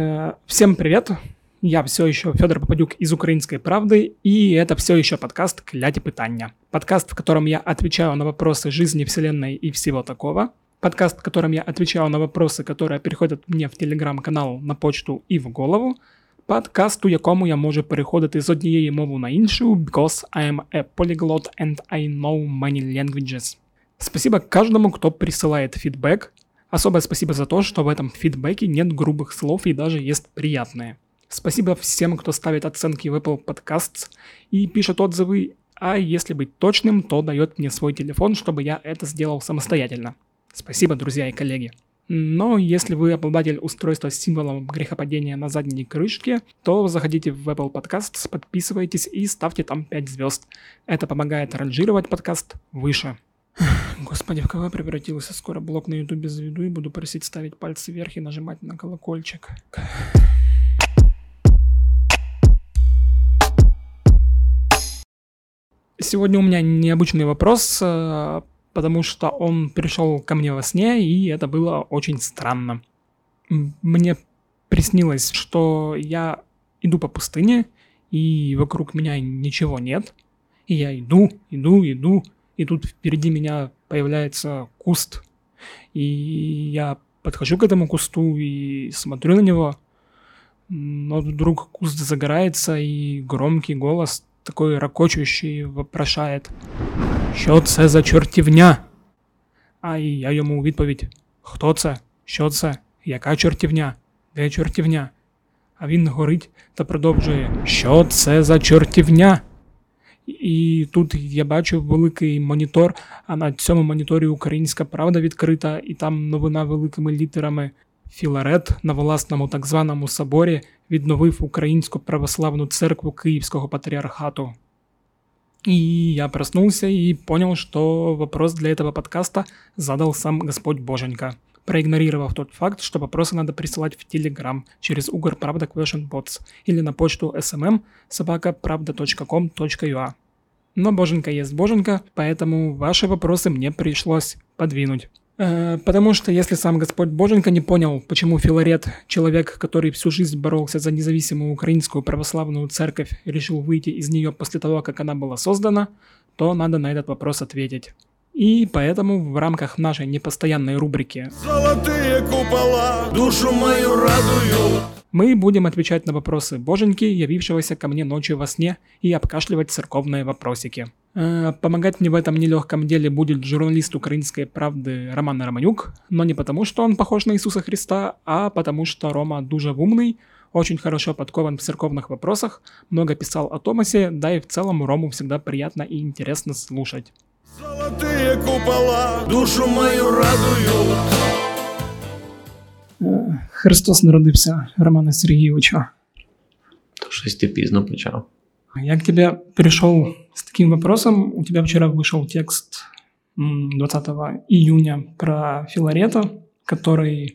Всем привет! Я все еще Федор Попадюк из «Украинской правды», и это все еще подкаст «Кляті питання». Подкаст, в котором я отвечаю на вопросы жизни, вселенной и всего такого. Подкаст, в котором я отвечаю на вопросы, которые приходят мне в телеграм-канал, на почту і в голову. Подкаст, у якому я можу переходити з однієї мови на іншу, because I am a polyglot and I know many languages. Спасибо каждому, кто присылает фидбэк. Особое спасибо за то, что в этом фидбэке нет грубых слов и даже есть приятные. Спасибо всем, кто ставит оценки в Apple Podcasts и пишет отзывы, а если быть точным, то дает мне свой телефон, чтобы я это сделал самостоятельно. Спасибо, друзья и коллеги. Но если вы обладатель устройства с символом грехопадения на задней крышке, то заходите в Apple Podcasts, подписывайтесь и ставьте там 5 звезд. Это помогает ранжировать подкаст выше. Господи, в кого я превратился? Скоро блог на ютубе заведу и буду просить ставить пальцы вверх и нажимать на колокольчик. Сегодня у меня необычный вопрос, потому что он пришел ко мне во сне, и это было очень странно. Мне приснилось, что я иду по пустыне, и вокруг меня ничего нет. И я иду, и тут впереди меня появляется куст. И я подхожу к этому кусту и смотрю на него, но вдруг куст загорается, и громкий голос, такой ракочущий, вопрошает: «Що це за чортівня?» А я йому у відповідь: «Хто це? Що це? Яка чортівня? Де чортівня?» А він горить та продовжує: «Що це за чортівня?» І тут я бачу великий монітор, а на цьому моніторі «Українська правда» відкрита, і там новина великими літерами: Філарет на власному так званому соборі відновив Українську православну церкву Київського патріархату. И я проснулся и понял, что вопрос для этого подкаста задал сам Господь Боженька, проигнорировав тот факт, что вопросы надо присылать в Telegram через Ugrpravda Question Bots или на почту smm@pravda.com.ua. Но Боженька есть Боженька, поэтому ваши вопросы мне пришлось подвинуть. Потому что если сам Господь Боженька не понял, почему Филарет, человек, который всю жизнь боролся за независимую украинскую православную церковь, решил выйти из нее после того, как она была создана, то надо на этот вопрос ответить. И поэтому в рамках нашей непостоянной рубрики «Золотые купола душу мою радуют» мы будем отвечать на вопросы Боженьки, явившегося ко мне ночью во сне, и обкашливать церковные вопросики. Помогать мне в этом нелегком деле будет журналист «Украинской правды» Роман Романюк, но не потому, что он похож на Иисуса Христа, а потому, что Рома дуже умный, очень хорошо подкован в церковных вопросах, много писал о Томасе, да и в целом Рому всегда приятно и интересно слушать. Золотые купола душу мою радуют. Христос народився, Романе Сергійовичу. То щось ти пізно почав. Я к тебе пришел с таким вопросом. У тебя вчера вышел текст 20 июня про Филарета, который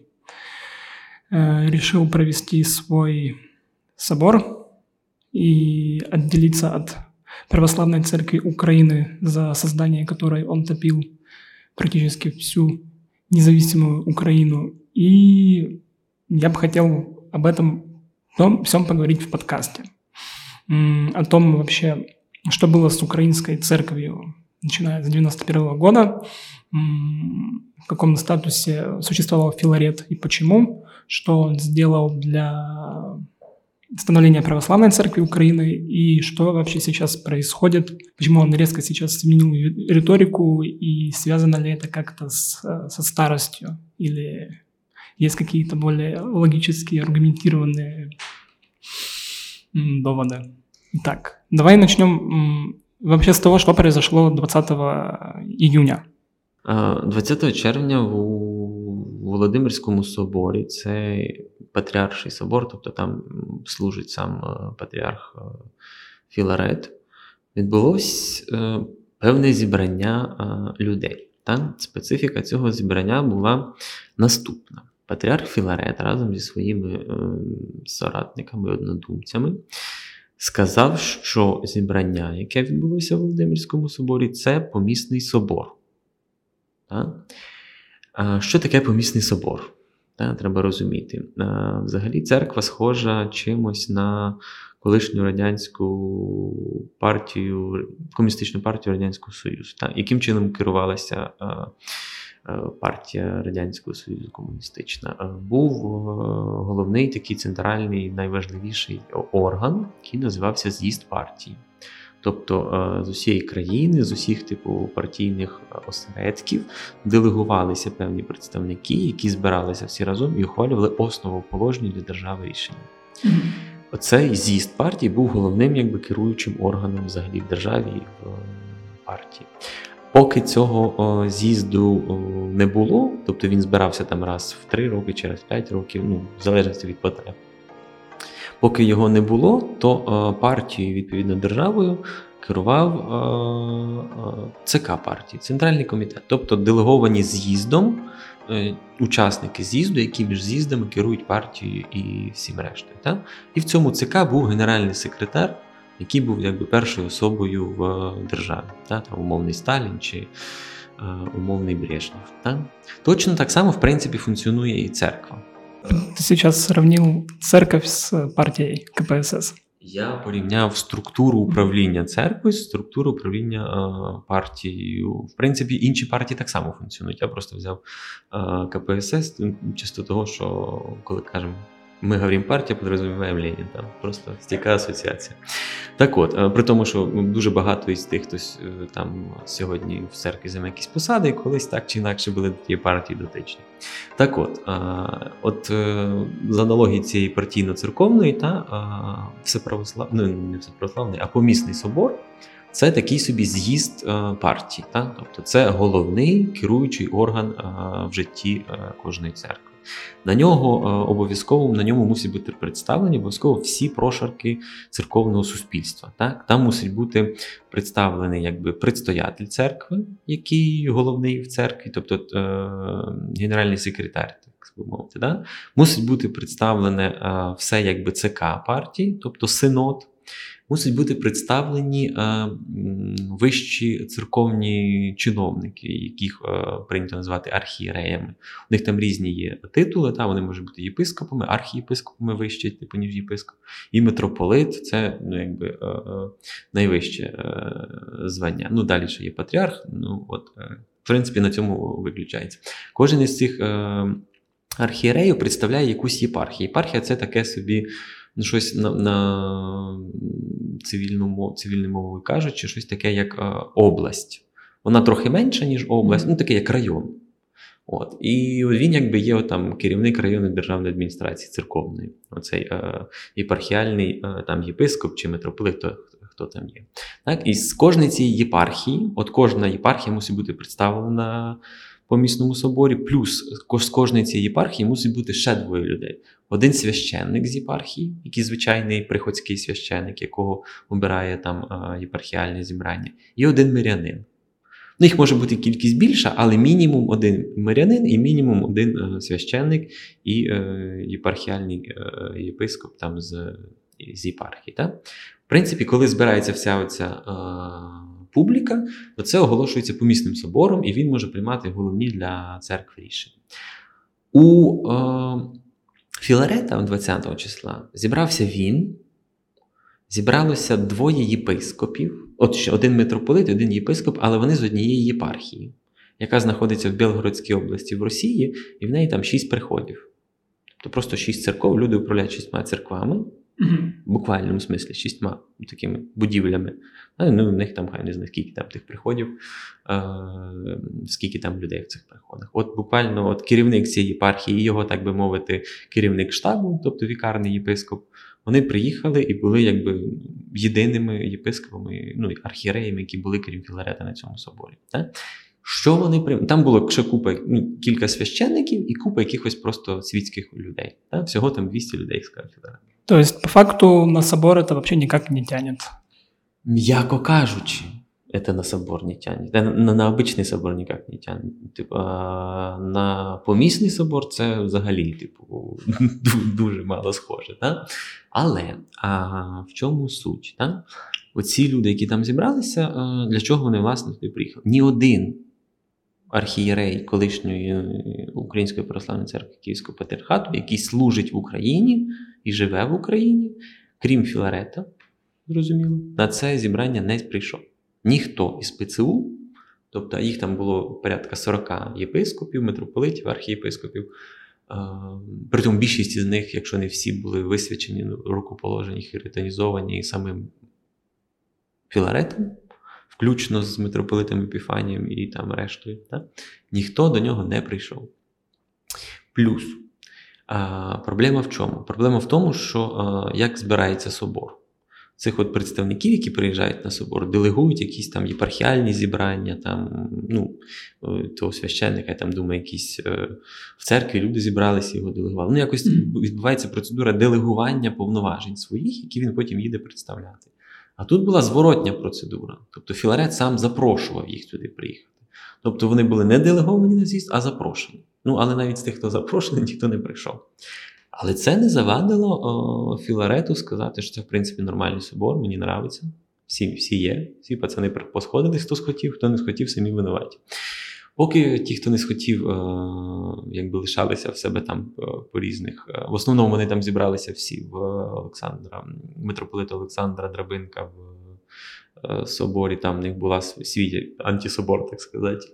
решил провести свой собор и отделиться от Православной Церкви Украины, за создание которой он топил практически всю независимую Украину. И я бы хотел об этом всем поговорить в подкасте. О том вообще, что было с украинской церковью, начиная с 1991 года, в каком статусе существовал Филарет и почему, что он сделал для становления Православной Церкви Украины и что вообще сейчас происходит, почему он резко сейчас сменил риторику и связано ли это как-то со старостью или есть какие-то более логические, аргументированные доводы. Итак, давай начнем вообще с того, что произошло 20 июня. 20 червня у Володимирському соборі, це патріарший собор, тобто там служить сам патріарх Філарет, відбулось певне зібрання людей. Та? Специфіка цього зібрання була наступна. Патріарх Філарет разом зі своїми соратниками, однодумцями сказав, що зібрання, яке відбулося в Володимирському соборі, це помісний собор. Так? Що таке помісний собор? Треба розуміти. Взагалі церква схожа чимось на колишню радянську партію, комуністичну партію Радянського Союзу. Яким чином керувалася партія Радянського Союзу комуністична? Був головний такий центральний, найважливіший орган, який називався з'їзд партії. Тобто з усієї країни, з усіх партійних осередків делегувалися певні представники, які збиралися всі разом і ухвалювали основоположні для держави рішення. Оцей з'їзд партії був головним керуючим органом взагалі в державі і в партії. Поки цього з'їзду не було, тобто він збирався там раз в 3 роки, через 5 років, в залежності від потреб. Поки його не було, то партією, відповідно державою, керував ЦК партії, Центральний комітет. Тобто делеговані з'їздом учасники з'їзду, які між з'їздами керують партією і всім рештою. І в цьому ЦК був генеральний секретар, який був першою особою в державі. Умовний Сталін чи умовний Брежнєв. Точно так само, в принципі, функціонує і церква. Ты сейчас сравнил церковь с партией КПСС. Я порівняв структуру управління церквою з структурою управління партією. В принципі, інші партії так само функціонують. Я просто взяв КПСС, чисто того, що коли кажемо ми говоримо партія, підрозуміваємо Ленін. Просто стійка асоціація. Так от, при тому, що дуже багато із тих, хто там сьогодні в церкві займає якісь посади, колись так чи інакше були до тієї партії дотичні. Так от, з аналогії цієї партійно-церковної, не всеправославний, а помісний собор, це такий собі з'їзд партії. Тобто це головний керуючий орган в житті кожної церкви. На ньому мусять бути представлені обов'язково всі прошарки церковного суспільства. Там мусить бути представлений предстоятель церкви, який головний в церкві, тобто генеральний секретар, так би мовити. Мусить бути представлене все ЦК партії, тобто синод. Мусять бути представлені вищі церковні чиновники, яких прийнято називати архієреями. У них там різні є титули, вони можуть бути єпископами, архієпископами вище, ніж єпископ. І митрополит – це найвище звання. Далі ще є патріарх, в принципі, на цьому виключається. Кожен із цих архієреїв представляє якусь єпархію. Єпархія – це таке собі щось на цивільною мовою кажучи, щось таке, як область. Вона трохи менша, ніж область, таке, як район. І він є керівник районної державної адміністрації церковної. Оцей єпархіальний єпископ чи митрополит, хто там є. І з кожної цієї єпархії, кожна єпархія мусить бути представлена по місному соборі, плюс з кожної цієї єпархії мусить бути ще 2 людей. Один священник з єпархії, який звичайний приходський священник, якого обирає єпархіальне зібрання, і один мирянин. Їх може бути кількість більша, але мінімум 1 мирянин і мінімум 1 священник і єпархіальний єпископ з єпархії. В принципі, коли збирається вся оця публіка, то це оголошується помісним собором, і він може приймати головні для церкви рішення. У Філарета 20 числа зібрався він, зібралося 2 єпископів, ще 1 митрополит, 1 єпископ, але вони з однієї єпархії, яка знаходиться в Білгородській області в Росії, і в неї там 6 приходів. Тобто просто 6 церков, люди управляють 6 церквами, в буквальному смислі 6 такими будівлями. В них там, хай не знаю, скільки там тих приходів, скільки там людей в цих приходах. Буквально керівник цієї єпархії, його, так би мовити, керівник штабу, тобто вікарний єпископ, вони приїхали і були єдиними єпископами, архієреями, які були, крім Філарета, на цьому соборі. Що вони приймали? Там було ще кілька священників і купа якихось просто світських людей. Всього там 200 людей, сказав Філарет. То есть, по факту, на собор это вообще никак не тянет? М'яко кажучи, это на собор не тянет. На обичний собор ніяк не тянет. На помісний собор це взагалі дуже мало схоже. Але в чому суть? Оці люди, які там зібралися, для чого вони, власне, туди приїхали? Ні один архієрей колишньої Української православної церкви Київського патріархату, який служить в Україні і живе в Україні, крім Філарета, зрозуміло, на це зібрання не прийшов. Ніхто із ПЦУ, тобто їх там було порядка 40 єпископів, митрополитів, архієпископів, притому більшість з них, якщо не всі, були висвячені, рукоположені, хіритонізовані самим Філаретом, включно з митрополитом Епіфанієм і там рештою. Так? Ніхто до нього не прийшов. Плюс, проблема в чому? Проблема в тому, що як збирається собор. Цих от представників, які приїжджають на собор, делегують якісь там єпархіальні зібрання, там, того священника, я там думаю, якісь в церкві люди зібралися і його делегували. Якось відбувається процедура делегування повноважень своїх, які він потім їде представляти. А тут була зворотня процедура. Тобто Філарет сам запрошував їх сюди приїхати. Тобто вони були не делеговані на з'їзд, а запрошені. Але навіть з тих, хто запрошений, ніхто не прийшов. Але це не завадило Філарету сказати, що це, в принципі, нормальний собор, мені подобається. Всі є, всі пацани посходились, хто схотів, хто не схотів, самі винуваті. Поки ті, хто не схотів, якби лишалися в себе там по різних. В основному вони там зібралися всі в митрополита Олександра Драбинка в соборі, там в них була свій антисобор, так сказати.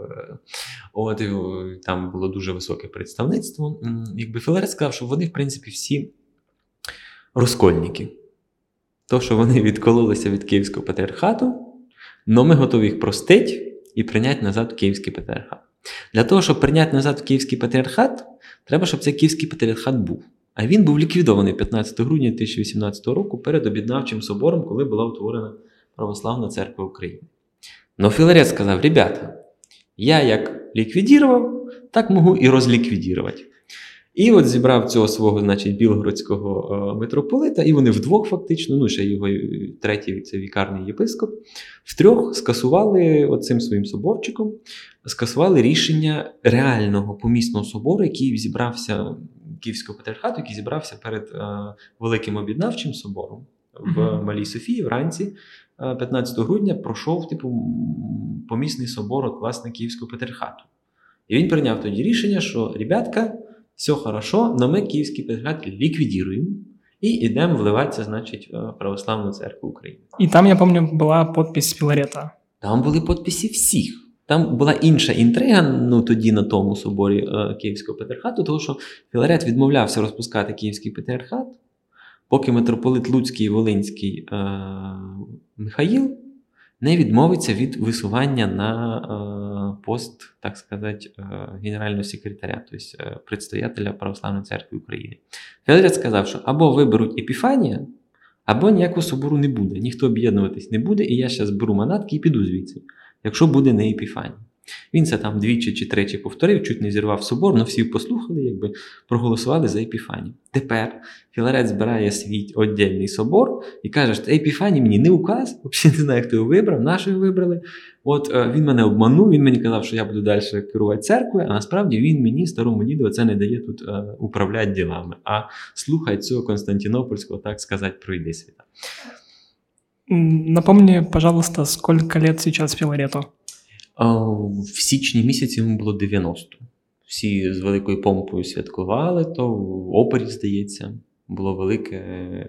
І там було дуже високе представництво. Якби Філарет сказав, що вони, в принципі, всі розкольники. То, що вони відкололися від Київського патріархату, але ми готові їх простити і прийняти назад в Київський патріархат. Для того, щоб прийняти назад в Київський патріархат, треба, щоб цей Київський патріархат був. А він був ліквідований 15 грудня 2018 року перед об'єднавчим собором, коли була утворена Православна церква України. Но Філарет сказав: ребята, я як ліквідував, так можу і розліквідувати. І от зібрав цього свого, білгородського митрополита, і вони вдвох фактично, ще його третій, це вікарний єпископ, втрьох скасували оцим своїм соборчиком, скасували рішення реального помісного собору, який зібрався, Київського патріархату, який зібрався перед Великим об'єднавчим собором в Малій Софії вранці 15 грудня пройшов помісний собор власне Київського патріархату. І він прийняв тоді рішення, що, ребятка, все хорошо, но ми Київський патріархат ліквідуємо і йдемо вливатися, в Православну церкву України. І там, я пам'ятаю, була підпис Філарета. Там були підписи всіх. Там була інша інтрига, тоді на тому соборі Київського патріархату, тому що Філарет відмовлявся розпускати Київський патріархат, поки митрополит Луцький і Волинський Михаїл не відмовиться від висування на пост, так сказати, генерального секретаря, тобто предстоятеля Православної церкви України. Філарет сказав, що або виберуть Епіфанія, або ніякого собору не буде, ніхто об'єднуватись не буде, і я зараз беру манатки і піду звідси, якщо буде не Епіфаній. Він це там двічі чи тричі повторив, чуть не зірвав собор, але всі послухали, проголосували за Епіфанію. Тепер Філарет збирає свій віддільний собор і каже, що Епіфаній мені не указ, взагалі не знаю, хто його вибрав, наші його вибрали. Він мене обманув, він мені казав, що я буду далі керувати церквою, а насправді він мені, старому діду, це не дає тут управляти ділами, а слухай цього Константинопольського, так сказати, пройди світа. Напомни, пожалуйста, сколько лет сейчас Філарету? В січні місяці йому було 90. Всі з великою помпою святкували, то в опері, здається, було велике,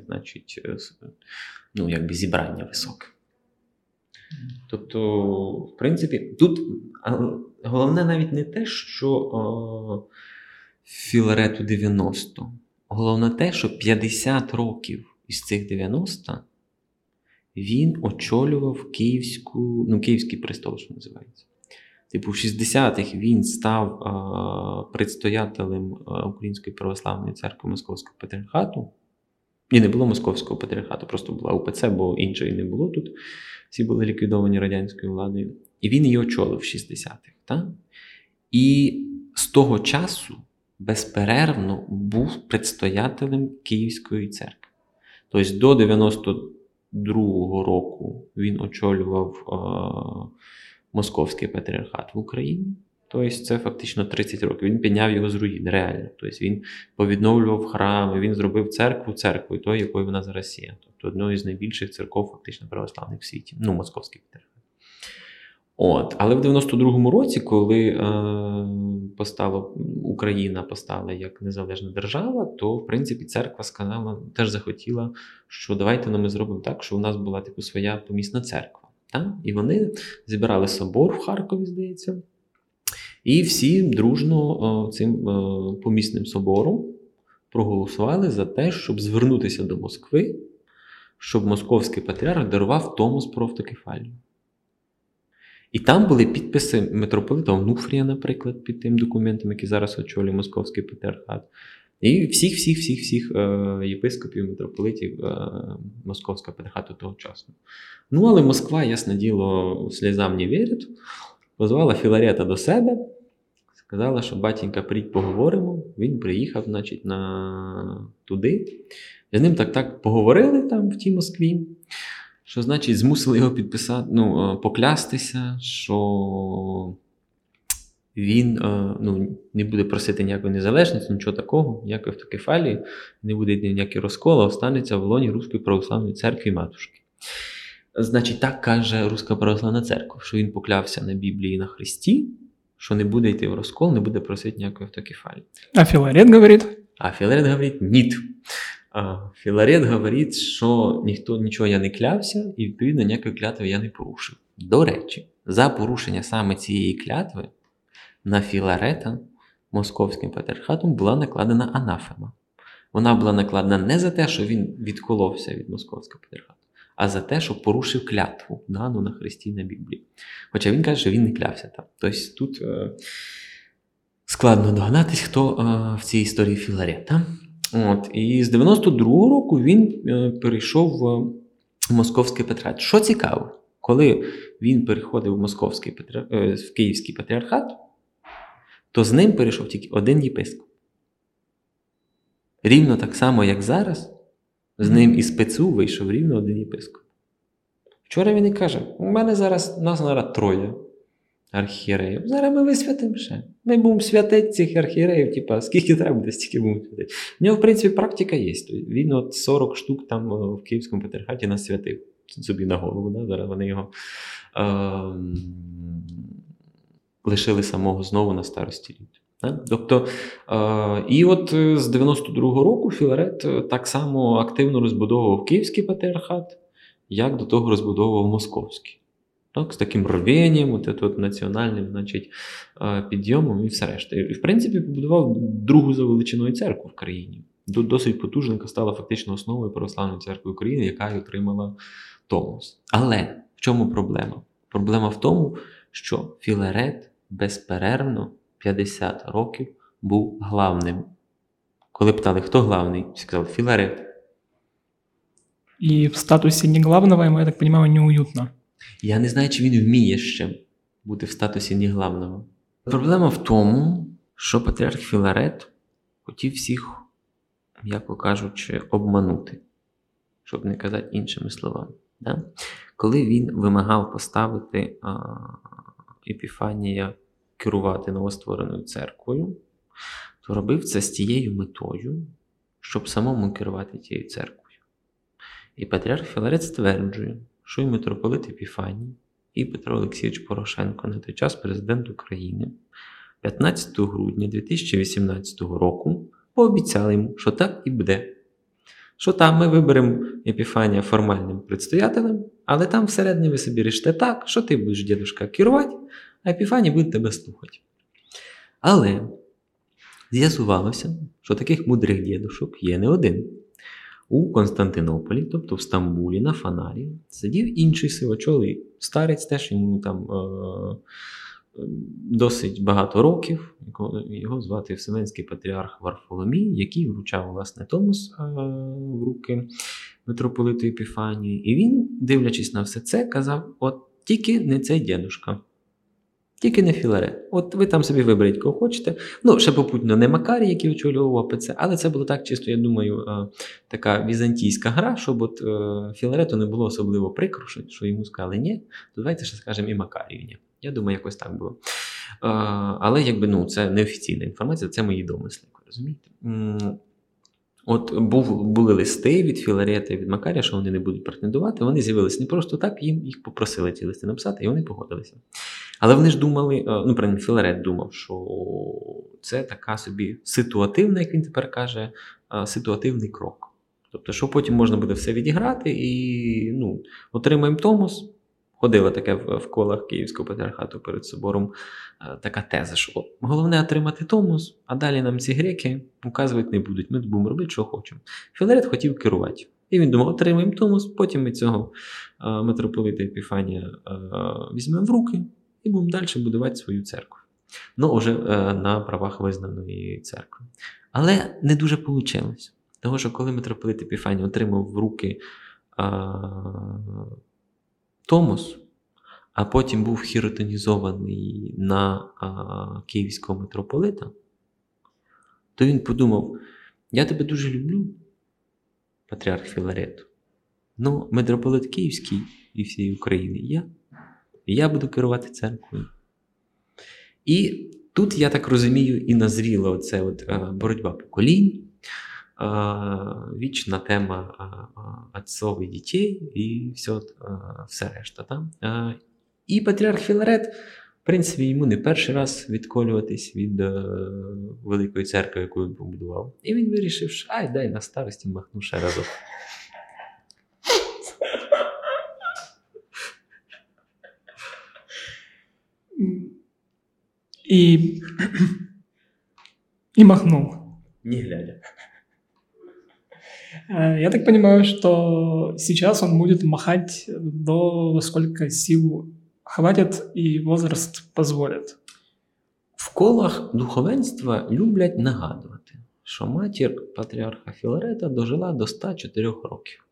зібрання високе. Тобто, в принципі, тут головне навіть не те, що Філарету 90. Головне те, що 50 років із цих 90 він очолював Київський престол, що називається. В 60-х він став предстоятелем Української православної церкви Московського патріархату. І не було Московського патріархату, просто була УПЦ, бо іншої не було тут. Всі були ліквідовані радянською владою. І він її очолив в 60-х. Так? І з того часу безперервно був предстоятелем Київської церкви. Тобто до 92-го року він очолював Московський патріархат в Україні. Тобто це фактично 30 років. Він підняв його з руїн, реально. Тобто він повідновлював храми, він зробив церкву церквою, тою, якою вона зараз є. Тобто одною з найбільших церков фактично православних в світі. Московський патріархат. Але в 92-му році, коли Україна постала як незалежна держава, то, в принципі, церква сказала, теж захотіла, що давайте ми зробимо так, що у нас була своя помісна церква. Так? І вони зібрали собор в Харкові, здається, і всі дружно цим помісним собором проголосували за те, щоб звернутися до Москви, щоб московський патріарх дарував Томос про автокефалію. І там були підписи митрополита Онуфрія, наприклад, під тим документом, який зараз очолює Московський патріархат. І всіх єпископів, митрополитів Московського патріархату тогочасного. Але Москва, ясне діло, сльозам не вірить, позвала Філарета до себе, сказала, що батенька, прийдь поговоримо. Він приїхав, туди. З ним так поговорили там в тій Москві. Що, значить, змусили його підписати, поклястися, що він не буде просити ніякої незалежності, нічого такого, ніякої автокефалії, не буде ніякий розкол, а останеться в лоні Руської православної церкви і матушки. Значить, так каже Руська православна церква, що він поклявся на Біблії і на Христі, що не буде йти в розкол, не буде просити ніякої автокефалії. А Філарет говорить? А Філарет говорить, ні. Філарет говорить, що ніхто нічого я не клявся, і, відповідно, ніякої клятви я не порушив. До речі, за порушення саме цієї клятви на Філарета Московським патріархатом була накладена анафема. Вона була накладена не за те, що він відколовся від Московського патріархату, а за те, що порушив клятву, дану на Христі і на Біблії. Хоча він каже, що він не клявся там. Тобто тут складно догадатись, хто в цій історії Філарета. І з 92-го року він перейшов в Московський патріархат. Що цікаво, коли він переходив в Київський патріархат, то з ним перейшов тільки один єпископ. Рівно так само, як зараз, з ним із ПЦУ вийшов рівно один єпископ. Вчора він і каже, нас зараз 3 архієреїв. Зараз ми висвятимо ще. Ми будемо святити цих архієреїв, скільки треба буде, стільки будемо святити. В нього, в принципі, практика є. Він 40 штук там в Київському патріархаті насвятив собі на голову. Да? Зараз вони його лишили самого знову на старості літ. Да? Тобто, і з 92-го року Філарет так само активно розбудовував Київський патріархат, як до того розбудовував Московський. Так, з таким рвенням, національним підйомом і все решта. І, в принципі, побудував другу за величиною церкву в країні. Досить потужненька стала фактично основою Православної церкви України, яка й отримала Томос. Але в чому проблема? Проблема в тому, що Філарет безперервно 50 років був главним. Коли питали, хто главний, сказав Філарет. І в статусі не главного, йому, я так розумію, неуютно. Я не знаю, чи він вміє ще бути в статусі не главного. Проблема в тому, що патріарх Філарет хотів всіх, м'яко кажучи, обманути, щоб не казати іншими словами. Да? Коли він вимагав поставити Епіфанія керувати новоствореною церквою, то робив це з тією метою, щоб самому керувати тією церквою. І патріарх Філарет стверджує, що і митрополит Епіфаній, і Петро Олексійович Порошенко, на той час президент України, 15 грудня 2018 року пообіцяли йому, що так і буде. Що там ми виберемо Епіфанія формальним предстоятелем, але там всередині ви собі рішите так, що ти будеш, дідушка, керувати, а Епіфаній буде тебе слухати. Але з'ясувалося, що таких мудрих дідушок є не один. У Константинополі, тобто в Стамбулі, на Фанарі, сидів інший сивочолий старець, теж йому там досить багато років, його звати Вселенський патріарх Варфоломій, який вручав, власне, Томос в руки митрополиту Епіфанію. І він, дивлячись на все це, казав, тільки не цей дідушка. Тільки не Філарет. Ви там собі виберіть, кого хочете. Ще попутно не Макарій, який очолював АПЦ, але це було так чисто, я думаю, така візантійська гра, щоб Філарету не було особливо прикро, що йому сказали ні, то давайте ще скажемо і Макарію ні. Я думаю, якось так було. Але це неофіційна інформація, це мої домисли, розумієте? От були листи від Філарета і від Макарія, що вони не будуть претендувати. Вони з'явилися не просто так, їх попросили ці листи написати, і вони погодилися. Але вони ж думали, ну, принаймні, Філарет думав, що це така собі ситуативна, як він тепер каже, ситуативний крок. Тобто, що потім можна буде все відіграти і, ну, отримаємо Томос. Ходила таке в колах Київського патріархату перед собором така теза, що головне отримати Томос, а далі нам ці греки указувати не будуть, ми будемо робити, що хочемо. Філарет хотів керувати. І він думав, отримаємо Томос, потім ми цього митрополита Епіфанія візьмемо в руки і будемо далі будувати свою церкву. Ну, вже на правах визнаної церкви. Але не дуже вийшло. Тому що коли митрополит Епіфаній отримав в руки Томос, а потім був хіротонізований на київського митрополита, то він подумав, я тебе дуже люблю, патріарх Філарет, но митрополит Київський і всієї України я буду керувати церквою. І тут, я так розумію, і назріла оце от боротьба поколінь, вічна тема отцов і дітей і все решта. Там. І патріарх Філарет, в принципі, йому не перший раз відколюватись від Великої церкви, яку він побудував. І він вирішив, що дай на старості махну ще разок. И махнул. Не глядя. Я так понимаю, что сейчас он будет махать до сколько сил хватит и возраст позволит. В колах духовенства люблять нагадувати, що матір патріарха Філарета дожила до 104 років.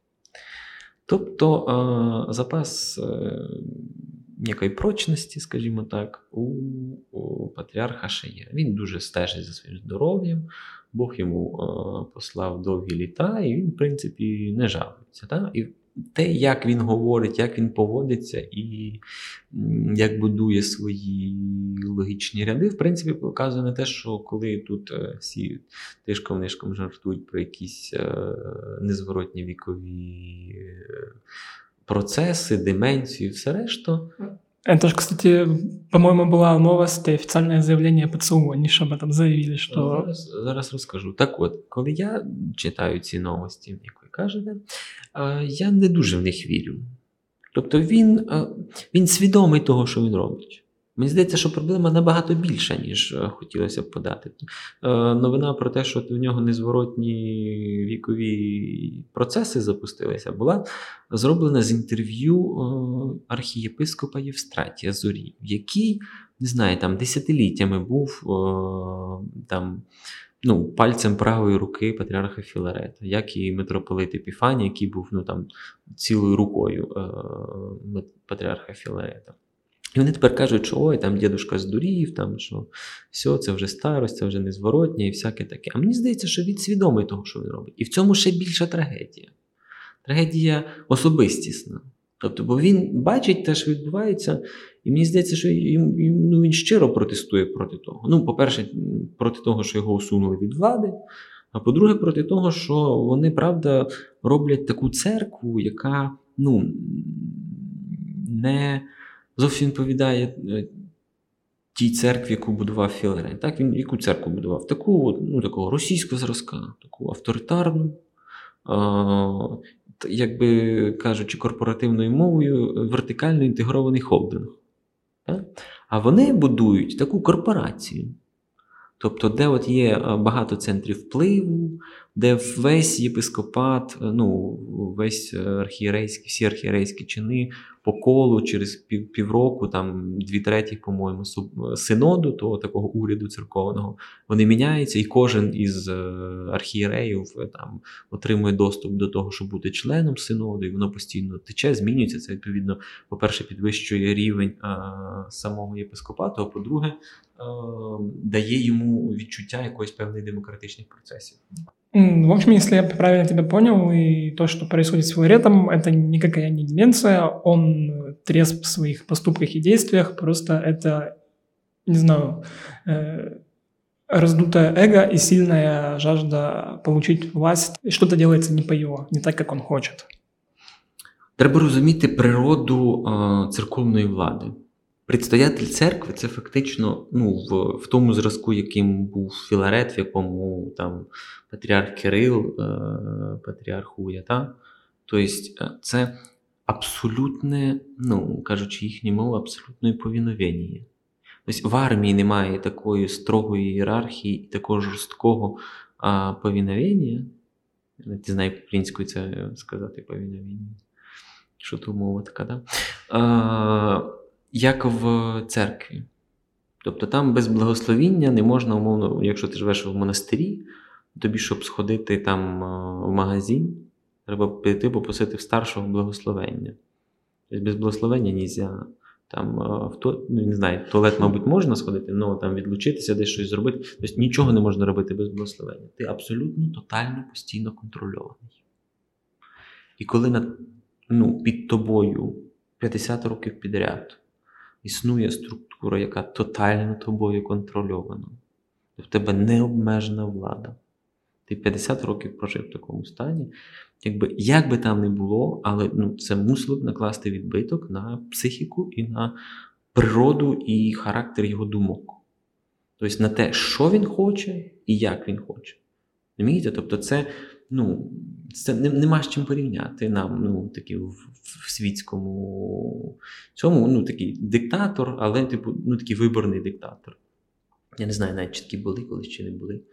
Тобто запас некої прочності, скажімо так, у патріарха ще є. Він дуже стежить за своїм здоров'ям, Бог йому послав довгі літа, і він, в принципі, не жалується. Так? І те, як він говорить, як він поводиться і як будує свої логічні ряди, в принципі, показує на те, що коли тут всі тишком-нишком жартують про якісь незворотні вікові процеси, деменцію і все решта. Это же, кстати, по-моему, была новость и официальное заявление ПЦУ. Они же об этом заявили, что... Зараз розкажу. Так от, коли я читаю ці новості, як ви кажете, я не дуже в них вірю. Тобто він свідомий того, що він робить. Мені здається, що проблема набагато більша, ніж хотілося б подати. Новина про те, що в нього незворотні вікові процеси запустилися, була зроблена з інтерв'ю архієпископа Євстратія Зорі, який, не знаю, там десятиліттями був там, пальцем правої руки патріарха Філарета, як і митрополит Епіфаній, який був там цілою рукою патріарха Філарета. І вони тепер кажуть, що ой, там дідушка здурів, там, що все, це вже старость, це вже незворотнє і всяке таке. А мені здається, що він свідомий того, що він робить. І в цьому ще більша трагедія. Трагедія особистісна. Тобто, бо він бачить те, що відбувається, і мені здається, що він щиро протестує проти того. По-перше, проти того, що його усунули від влади, а по-друге, проти того, що вони, правда, роблять таку церкву, яка, не зовсім відповідає тій церкві, яку будував Філарет. Так, він яку церкву будував? Такого російського зразка, таку авторитарну, як би кажучи, корпоративною мовою, вертикально інтегрований холдинг. Так? А вони будують таку корпорацію. Тобто, де от є багато центрів впливу, де весь єпископат, весь всі архієрейські чини по колу через півроку, там 2/3, по-моєму, синоду, того такого уряду церковного, вони міняються, і кожен із архієреїв там отримує доступ до того, щоб бути членом синоду, і воно постійно тече, змінюється. Це, відповідно, по-перше, підвищує рівень самого єпископату, а по-друге, дає йому відчуття якоїсь певної демократичних процесів. В общем, если я правильно тебя понял, и то, что происходит с Филаретом, это никакая не деменция, он трезв в своих поступках и действиях, просто это, не знаю, Раздутое эго и сильная жажда получить власть, и что-то делается не по его, не так, как он хочет. Треба розуміти природу церковної влади. Предстоятель церкви – це фактично в тому зразку, яким був Філарет, в якому там патріарх Кирил патріархує. Тобто це абсолютне, кажучи їхньою мовою, абсолютне повиновення. Тобто в армії немає такої строгої ієрархії і такого жорсткого повиновення. Не знаю, як українською це сказати повиновення. Що то мова така, да? Як в церкві. Тобто там без благословіння не можна, умовно, якщо ти живеш в монастирі, тобі, щоб сходити там в магазин, треба піти попросити в старшого благословення. Тобто без благословення нельзя. Там, не знаю, в туалет, мабуть, можна сходити, але там відлучитися, десь щось зробити. Тобто нічого не можна робити без благословення. Ти абсолютно, тотально, постійно контрольований. І коли під тобою 50 років підряд існує структура, яка тотально тобою контрольована, то в тебе необмежена влада. Ти 50 років прожив в такому стані. Як би там не було, але це мусило б накласти відбиток на психіку і на природу і характер його думок. Тобто на те, що він хоче і як він хоче. Розумієте? Тобто це нема з чим порівняти нам, такий в світському цьому, такий диктатор, але такий виборний диктатор. Я не знаю навіть, чи такі були колись, чи не були.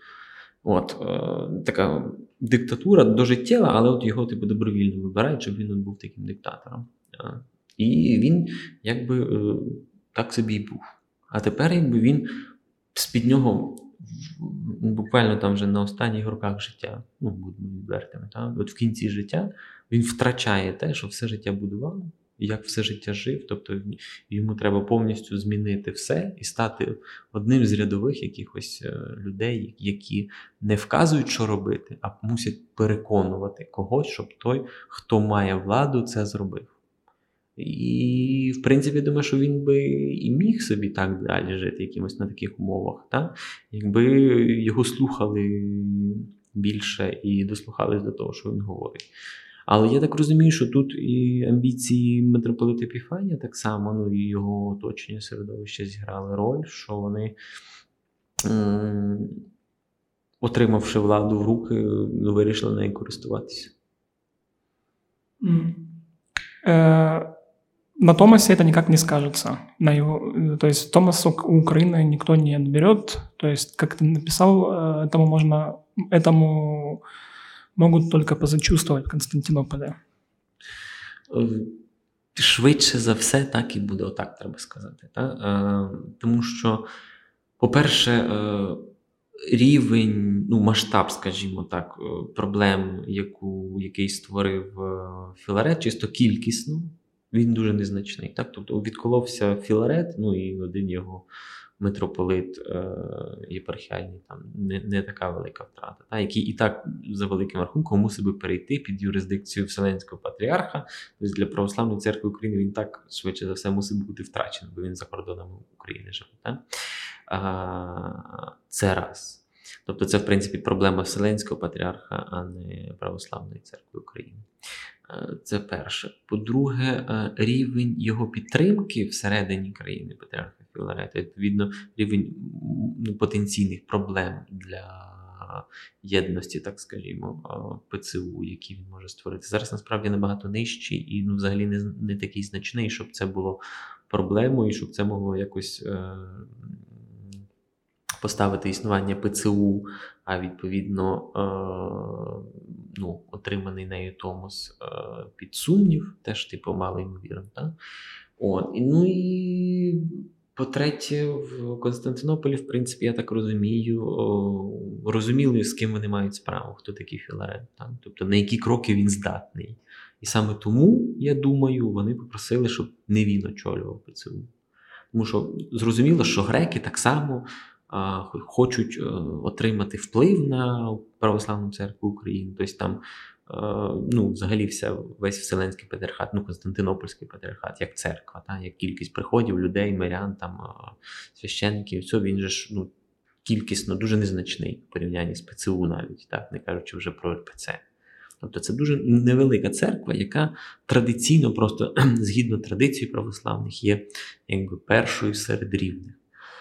Така диктатура дожиттєва, але його добровільно вибирають, щоб він був таким диктатором. І він так собі і був. А тепер він з-під нього буквально там вже на останніх роках життя, будемо відвертими, в кінці життя він втрачає те, що все життя будував, як все життя жив, тобто йому треба повністю змінити все і стати одним з рядових якихось людей, які не вказують, що робити, а мусять переконувати когось, щоб той, хто має владу, це зробив. І, в принципі, я думаю, що він би і міг собі так далі жити якимось на таких умовах, якби його слухали більше і дослухались до того, що він говорить. Але я так розумію, що тут і амбіції митрополита Епіфанія так само, і його оточення середовища зіграли роль, що вони, отримавши владу в руки, вирішили нею користуватися. На Томасе это никак не скажется. То есть Томасу у Украины никто не отберет. То есть, как ты написал, этому могут только позачувствовать в Константинополі. Швидше за все, так і буде, отак треба сказати. Тому що, по-перше, рівень, масштаб, скажімо так, проблем, який створив Філарет, чисто кількісно, він дуже незначний. Тобто відколовся Філарет, і один його митрополит єпархіальний, там не така велика втрата, який і так за великим рахунком мусив би перейти під юрисдикцію Вселенського патріарха. Тобто для Православної церкви України він так швидше за все мусив бути втрачений, бо він за кордонами України живе. Це раз. Тобто це, в принципі, проблема Вселенського патріарха, а не Православної церкви України. Це перше. По-друге, рівень його підтримки всередині країни патріарха Філарета, відповідно, рівень потенційних проблем для єдності, так скажімо, ПЦУ, які він може створити. Зараз, насправді, набагато нижчий і взагалі не такий значний, щоб це було проблемою, і щоб це могло якось поставити існування ПЦУ, а відповідно отриманий нею Томос під сумнів, теж мало ймовірно. І по-третє, в Константинополі, в принципі, я так розумію, розуміли, з ким вони мають справу, хто такий Філарет, тобто на які кроки він здатний. І саме тому, я думаю, вони попросили, щоб не він очолював ПЦУ. Тому що зрозуміло, що греки так само хочуть отримати вплив на Православну церкву України. Тобто там, взагалі весь Вселенський патріархат, Константинопольський патріархат, як церква, як кількість приходів, людей, мирян, священників, він же ж кількісно дуже незначний в порівнянні з ПЦУ навіть, так, не кажучи вже про РПЦ. Тобто це дуже невелика церква, яка традиційно, просто згідно традиції православних, є якби першою серед рівних.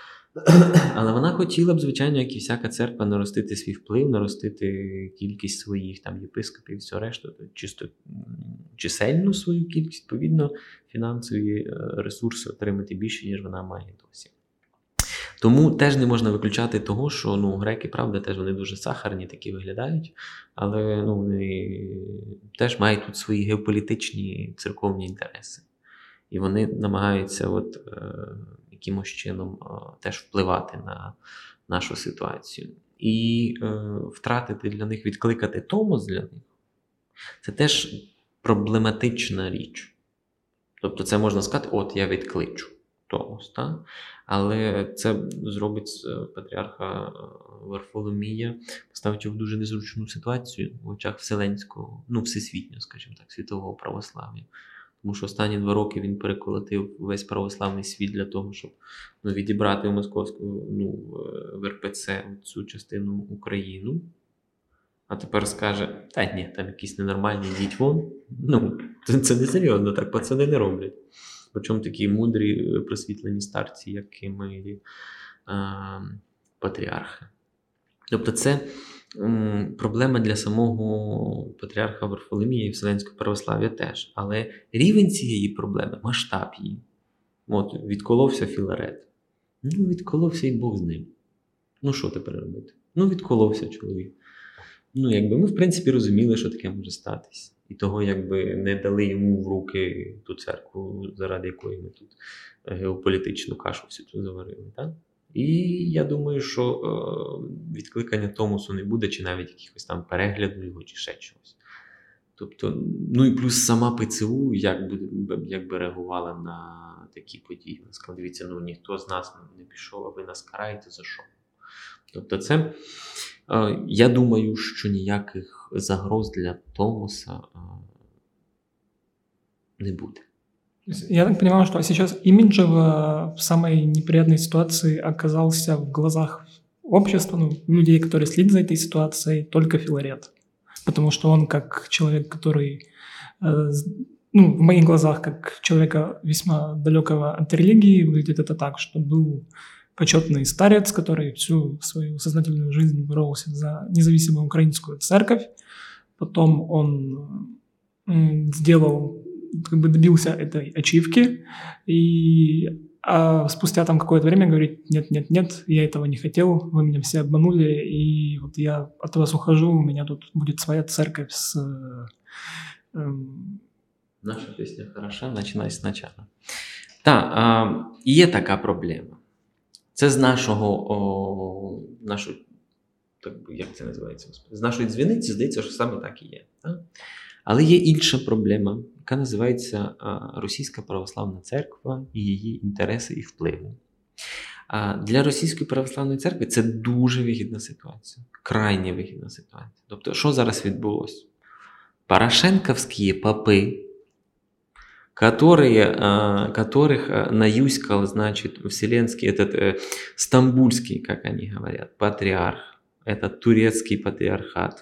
Але вона хотіла б, звичайно, як і всяка церква, наростити свій вплив, наростити кількість своїх там єпископів і все решту, чисто чисельну свою кількість, відповідно, фінансові ресурси отримати більше, ніж вона має досі. Тому теж не можна виключати того, що греки, правда, теж вони дуже сахарні такі виглядають, але вони теж мають тут свої геополітичні церковні інтереси. І вони намагаються якимось чином теж впливати на нашу ситуацію. І втратити для них, відкликати томос для них, це теж проблематична річ. Тобто це можна сказати, от я відкличу томос, так? Але це зробить патріарха Варфоломія, поставить його в дуже незручну ситуацію в очах вселенського, всесвітнього, скажімо так, світового православ'я. Тому що останні 2 роки він переколотив весь православний світ для того, щоб відібрати в московську, в РПЦ цю частину Україну. А тепер скаже, та ні, там якісь ненормальні, йдіть вон. Це не серйозно, так пацани не роблять. Причому такі мудрі, просвітлені старці, як і ми патріархи. Тобто це проблема для самого патріарха Варфоломія і Вселенського православ'я теж. Але рівень цієї проблеми, масштаб її. Відколовся Філарет. Відколовся і Бог з ним. Що тепер робити? Відколовся чоловік. Ми, в принципі, розуміли, що таке може статись. І того, не дали йому в руки ту церкву, заради якої ми тут геополітичну кашу всю тут заварили. Так? І я думаю, що відкликання томосу не буде, чи навіть якихось там перегляду його, чи ще чогось. Тобто, і плюс сама ПЦУ, як би реагувала на такі події. Вона сказала, дивіться, ніхто з нас не пішов, а ви нас караєте за що? Тобто це, я думаю, що ніяких загроз для томоса не буде. Я так понимаю, что сейчас имиджево в самой неприятной ситуации оказался в глазах общества, людей, которые следят за этой ситуацией, только Филарет. Потому что он как человек, который, в моих глазах, как человека весьма далекого от религии, выглядит это так, что был почетный старец, который всю свою сознательную жизнь боролся за независимую украинскую церковь. Потом он добился этой ачивки, а спустя там какое-то время говорит, нет, я этого не хотел, вы меня все обманули, и я от вас ухожу, у меня тут будет своя церковь с... Наша пісня хороша, начинай спочатку. Так, є така проблема. Це з як це називається? З нашої дзвіниці, здається, що саме так і є. Так? Але є інша проблема, яка називається Російська Православна Церква і її інтереси і впливи. Для Російської Православної Церкви це дуже вигідна ситуація, крайне вигідна ситуація. Тобто, що зараз відбулося? Порошенковські попи, которых наюськал, вселенский, стамбульский, как они говорят, патриарх, этот турецкий патриархат,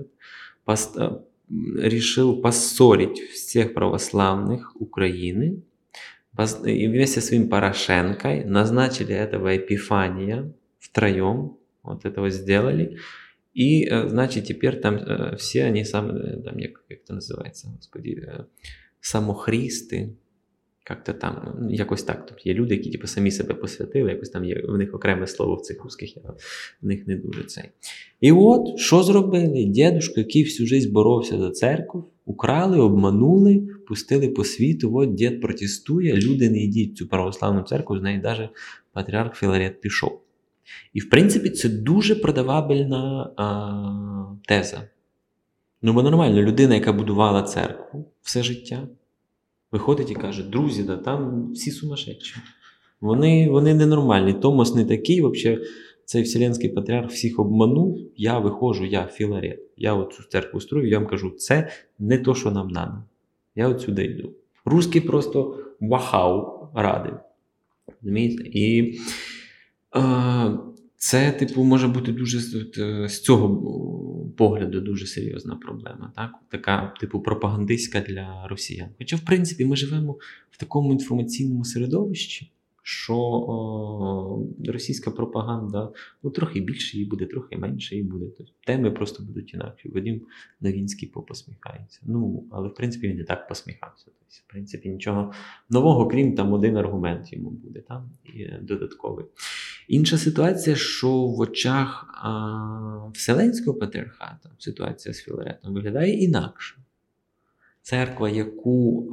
решил поссорить всех православных Украины, и вместе с своим Порошенкой назначили этого Епифания втроем, этого сделали, и, теперь там все они, как это называется, господи, самохрісти, якось так. Тобто є люди, які самі себе посвятили, якось там є в них окреме слово в цих русських, в них не дуже цей. І що зробили? Дідушка, який всю життя боровся за церкву, украли, обманули, пустили по світу, дід протестує, люди не йдіть в цю православну церкву, з неї навіть патріарх Філарет пішов. І, в принципі, це дуже продавабельна теза. Бо нормально, людина, яка будувала церкву все життя, виходить і каже, друзі, там всі сумасшедші. Вони ненормальні, Томос не такий, взагалі, цей Вселенський патріарх всіх обманув, я виходжу, я Філарет, я оцю церкву строю, я вам кажу, це не то, що нам треба. Я отсюди йду. Русський просто вахау радий. І Це, типу, може бути дуже з цього погляду дуже серйозна проблема. Так? Така, типу, пропагандистська для росіян. Хоча, в принципі, ми живемо в такому інформаційному середовищі, що російська пропаганда, ну, трохи більше її буде, трохи менше її буде. Тобто, теми просто будуть інакші. Вадим Новінський посміхається. Ну, але, в принципі, він і так посміхався. Тобто, в принципі, нічого нового, крім там один аргумент йому буде там, і додатковий. Інша ситуація, що в очах Вселенського патріархату ситуація з Філаретом виглядає інакше. Церква, яку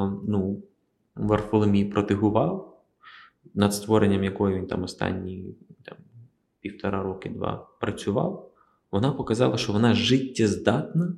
Варфоломій протегував, над створенням якої він там останні 1,5 роки, 2 працював, вона показала, що вона життєздатна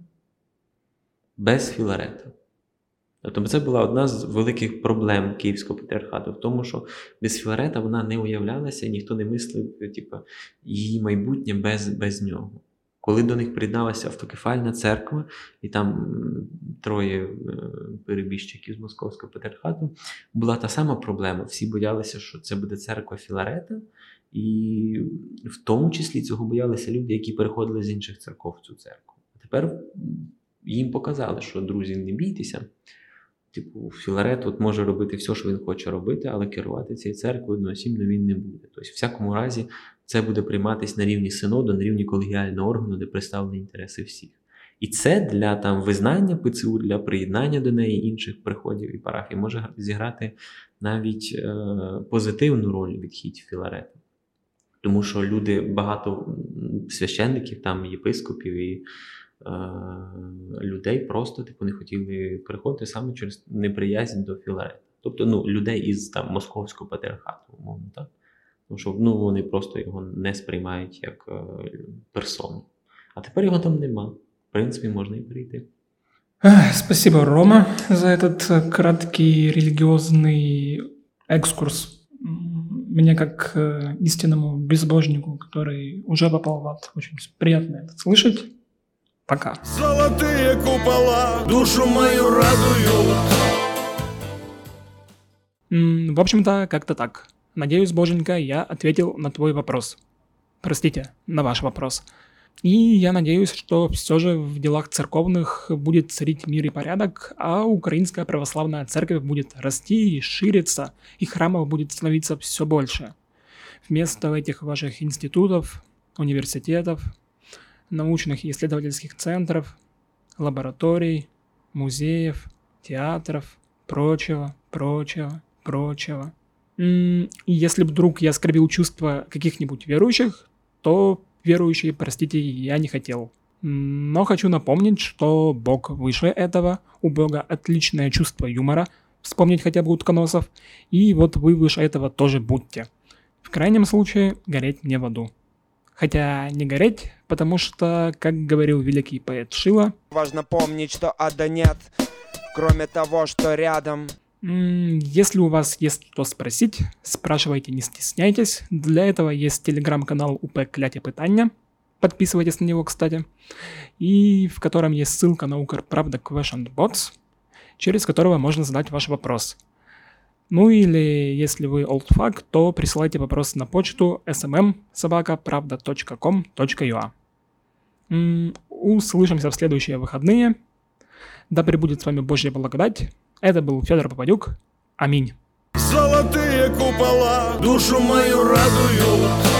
без Філарета. Тобто це була одна з великих проблем Київського патріархату в тому, що без Філарета вона не уявлялася, і ніхто не мислив її майбутнє без нього. Коли до них приєдналася автокефальна церква, і там 3 перебіжчиків з Московського патріархату, була та сама проблема. Всі боялися, що це буде церква Філарета, і в тому числі цього боялися люди, які переходили з інших церков в цю церкву. А тепер їм показали, що, друзі, не бійтеся. Типу, Філарет от може робити все, що він хоче робити, але керувати цією церквою одноосібно він не буде. Тобто, в всякому разі, це буде прийматися на рівні синоду, на рівні колегіального органу, де представлені інтереси всіх. І це для там визнання ПЦУ, для приєднання до неї інших приходів і парафій може зіграти навіть позитивну роль відхід Філарета. Тому що люди, багато священників, там єпископів і людей просто не хотіли приходити саме через неприязнь до Філарета. Тобто, людей із там Московського патріархату, умовно, так? Тому що вони просто його не сприймають як персону. А тепер його там нема. В принципі, можна і прийти. Спасибо, Рома, за этот краткий религиозный экскурс. Мне, как истинному безбожнику, который уже попал в ад, очень приятно это слышать. Пока. Золотые купола душу мою радуют. В общем-то, как-то так. Надеюсь, боженька, я ответил на твой вопрос. Простите, на ваш вопрос. И я надеюсь, что все же в делах церковных будет царить мир и порядок, а Украинская православная церковь будет расти и шириться, и храмов будет становиться все больше. Вместо этих ваших институтов, университетов, научных и исследовательских центров, лабораторий, музеев, театров, прочего. И если вдруг я оскорбил чувства каких-нибудь верующих, то верующие, простите, я не хотел. Но хочу напомнить, что Бог выше этого, у Бога отличное чувство юмора, вспомнить хотя бы утконосов, и вот вы выше этого тоже будьте. В крайнем случае, гореть не в аду. Хотя не гореть, потому что, как говорил великий поэт Шила, важно помнить, что ада нет, кроме того, что рядом. Если у вас есть что спросить, спрашивайте, не стесняйтесь. Для этого есть телеграм-канал УП Кляті Питання. Подписывайтесь на него, кстати. И в котором есть ссылка на Укрправда Question Bots, через которого можно задать ваш вопрос. Ну или, если вы oldfuck, то присылайте вопрос на почту smm@pravda.com.ua. Услышимся в следующие выходные. Да пребудет с вами Божья благодать. Это был Федор Попадюк. Аминь. Золотые купола душу мою радуют.